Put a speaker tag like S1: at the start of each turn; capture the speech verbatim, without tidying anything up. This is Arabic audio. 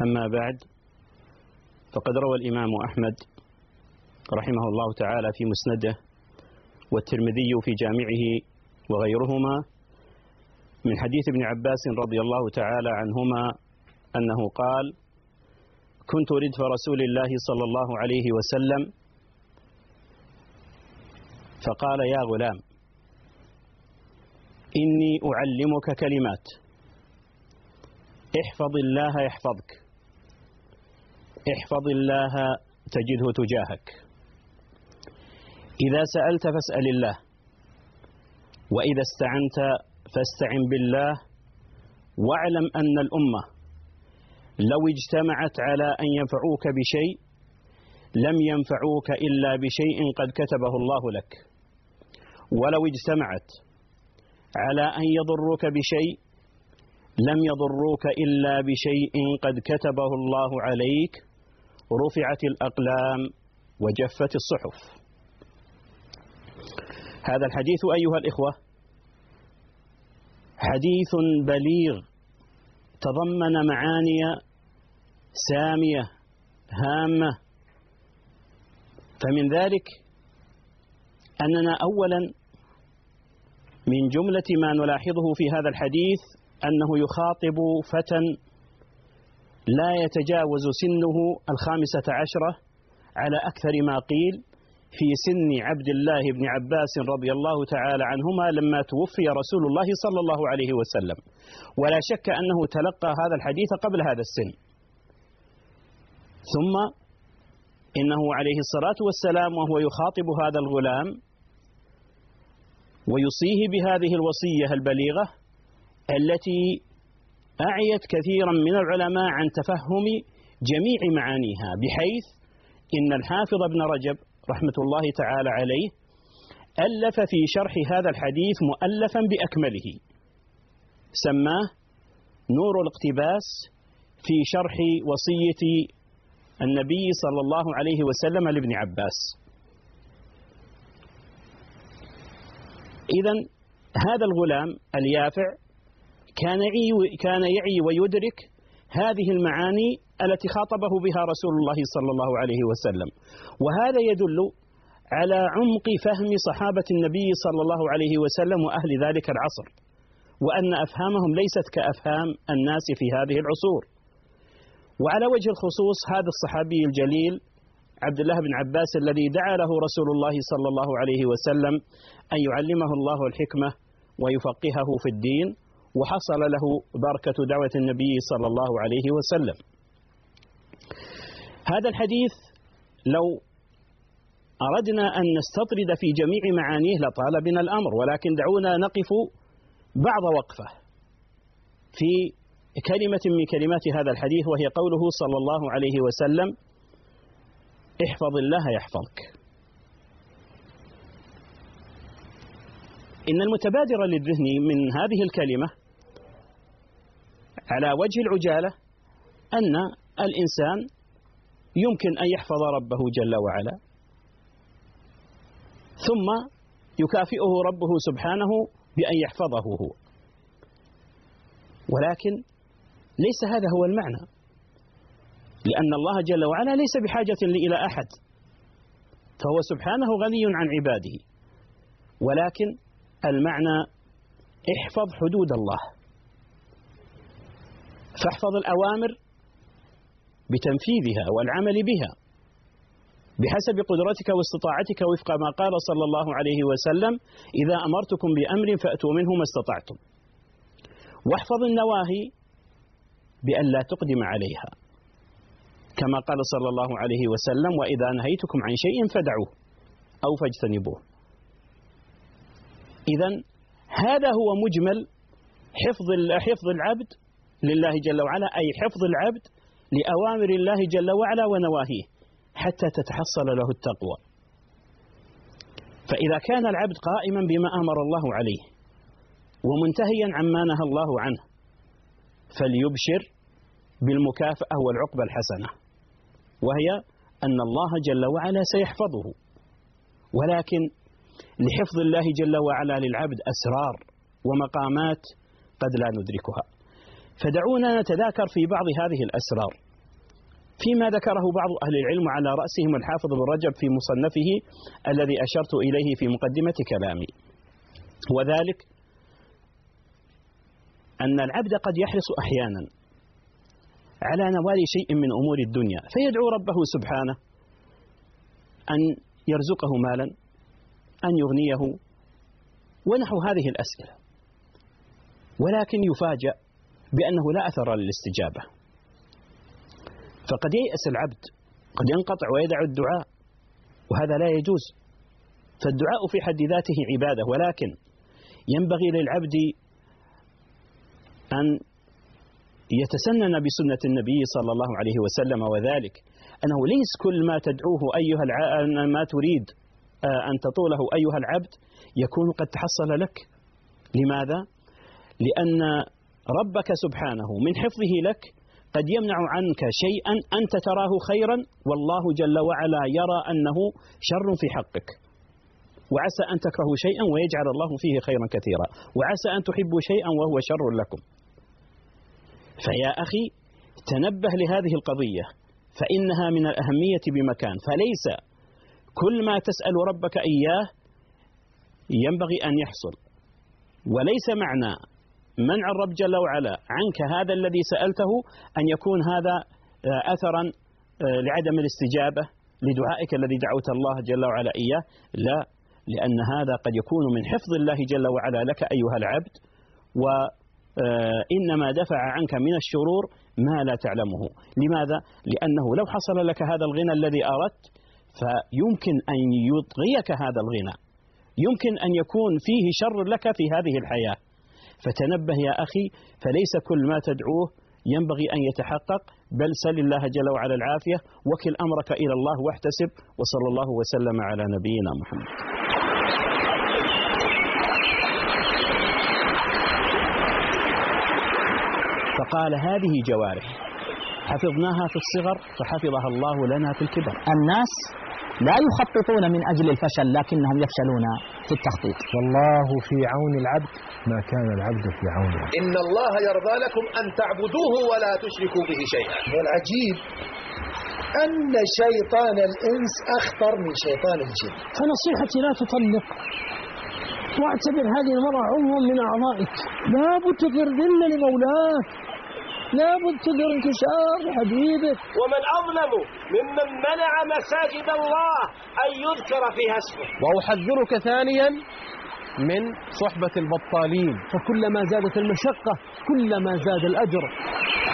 S1: أما بعد، فقد روى الإمام أحمد رحمه الله تعالى في مسنده، والترمذي في جامعه وغيرهما، من حديث ابن عباس رضي الله تعالى عنهما أنه قال: كنت ردف رسول الله صلى الله عليه وسلم فقال: يا غلام، إني أعلمك كلمات، احفظ الله يحفظك، احفظ الله تجده تجاهك، إذا سألت فاسأل الله، وإذا استعنت فاستعن بالله، واعلم أن الأمة لو اجتمعت على أن ينفعوك بشيء لم ينفعوك إلا بشيء قد كتبه الله لك، ولو اجتمعت على أن يضروك بشيء لم يضروك إلا بشيء قد كتبه الله عليك، رفعت الأقلام وجفت الصحف. هذا الحديث أيها الإخوة حديث بليغ، تضمن معاني سامية هامة. فمن ذلك أننا أولا من جملة ما نلاحظه في هذا الحديث أنه يخاطب فتى لا يتجاوز سنه الخامسة عشرة على أكثر ما قيل، في سن عبد الله بن عباس رضي الله تعالى عنهما لما توفي رسول الله صلى الله عليه وسلم، ولا شك أنه تلقى هذا الحديث قبل هذا السن. ثم إنه عليه الصلاة والسلام وهو يخاطب هذا الغلام ويوصيه بهذه الوصية البليغة التي أعيت كثيرا من العلماء عن تفهم جميع معانيها، بحيث إن الحافظ ابن رجب رحمة الله تعالى عليه ألف في شرح هذا الحديث مؤلفا بأكمله سماه نور الاقتباس في شرح وصية النبي صلى الله عليه وسلم لابن عباس. إذن هذا الغلام اليافع كان يعي, كان يعي ويدرك هذه المعاني التي خاطبه بها رسول الله صلى الله عليه وسلم، وهذا يدل على عمق فهم صحابة النبي صلى الله عليه وسلم وأهل ذلك العصر، وأن أفهامهم ليست كأفهام الناس في هذه العصور. وعلى وجه الخصوص هذا الصحابي الجليل عبد الله بن عباس الذي دعا له رسول الله صلى الله عليه وسلم أن يعلمه الله الحكمة ويفقهه في الدين، وحصل له بركة دعوة النبي صلى الله عليه وسلم. هذا الحديث لو أردنا أن نستطرد في جميع معانيه لطال بنا الأمر، ولكن دعونا نقف بعض وقفة في كلمة من كلمات هذا الحديث، وهي قوله صلى الله عليه وسلم: احفظ الله يحفظك. إن المتبادر للذهن من هذه الكلمة على وجه العجالة أن الإنسان يمكن أن يحفظ ربه جل وعلا، ثم يكافئه ربه سبحانه بأن يحفظه هو، ولكن ليس هذا هو المعنى، لأن الله جل وعلا ليس بحاجة إلى أحد، فهو سبحانه غني عن عباده، ولكن المعنى احفظ حدود الله، فاحفظ الأوامر بتنفيذها والعمل بها بحسب قدرتك واستطاعتك، وفق ما قال صلى الله عليه وسلم: إذا أمرتكم بأمر فأتوا منه ما استطعتم. واحفظ النواهي بأن لا تقدم عليها، كما قال صلى الله عليه وسلم: وإذا نهيتكم عن شيء فدعوه أو فاجتنبوه. إذن هذا هو مجمل حفظ حفظ العبد لله جل وعلا، أي حفظ العبد لأوامر الله جل وعلا ونواهيه حتى تتحصل له التقوى. فإذا كان العبد قائما بما أمر الله عليه ومنتهيا عما نهى الله عنه فليبشر بالمكافأة والعقبة الحسنة، وهي أن الله جل وعلا سيحفظه. ولكن لحفظ الله جل وعلا للعبد أسرار ومقامات قد لا ندركها، فدعونا نتذاكر في بعض هذه الأسرار. فيما ذكره بعض أهل العلم على رأسهم الحافظ بن رجب في مصنفه الذي أشرت إليه في مقدمة كلامي، وذلك أن العبد قد يحرص أحيانا على نوال شيء من أمور الدنيا فيدعو ربه سبحانه أن يرزقه مالا، أن يغنيه، ونحو هذه الأسئلة، ولكن يفاجأ بأنه لا أثر للاستجابة، فقد ييأس العبد، قد ينقطع ويدع الدعاء، وهذا لا يجوز. فالدعاء في حد ذاته عبادة، ولكن ينبغي للعبد أن يتسنن بسنة النبي صلى الله عليه وسلم، وذلك أنه ليس كل ما تدعوه أيها الع... ما تريد أن تطوله أيها العبد يكون قد تحصل لك. لماذا؟ لأن ربك سبحانه من حفظه لك قد يمنع عنك شيئا أنت تراه خيرا والله جل وعلا يرى أنه شر في حقك، وعسى أن تكرهوا شيئا ويجعل الله فيه خيرا كثيرا، وعسى أن تحبوا شيئا وهو شر لكم. فيا أخي تنبه لهذه القضية، فإنها من الأهمية بمكان، فليس كل ما تسأل ربك إياه ينبغي أن يحصل، وليس معنى منع الرب جل وعلا عنك هذا الذي سألته أن يكون هذا أثرا لعدم الاستجابة لدعائك الذي دعوت الله جل وعلا إياه، لا، لأن هذا قد يكون من حفظ الله جل وعلا لك أيها العبد، وإنما دفع عنك من الشرور ما لا تعلمه. لماذا؟ لأنه لو حصل لك هذا الغنى الذي أردت فيمكن أن يطغيك هذا الغنى، يمكن أن يكون فيه شر لك في هذه الحياة. فتنبه يا أخي، فليس كل ما تدعوه ينبغي أن يتحقق، بل سل الله جل وعلا العافية، وكل أمرك إلى الله واحتسب، وصلى الله وسلم على نبينا محمد. فقال هذه جوارح حفظناها في الصغر فحفظها الله لنا في الكبر.
S2: الناس لا يخططون من أجل الفشل لكنهم يفشلون في التخطيط.
S3: والله في عون العبد ما كان العبد في عونه.
S4: إن الله يرضى لكم أن تعبدوه ولا تشركوا به شيئا.
S5: والعجيب أن شيطان الإنس أخطر من شيطان الجن.
S6: فنصيحتي لا تطلق، واعتبر هذه المرأة عضوا من أعضائك، لا بد تذل لمولاك، لا بد تذر انكسار حبيبك.
S7: ومن أظلم ممن منع مساجد الله أن يذكر فيها اسمه.
S3: وأحذرك ثانيا من صحبة البطالين،
S6: فكلما زادت المشقة كلما زاد الأجر.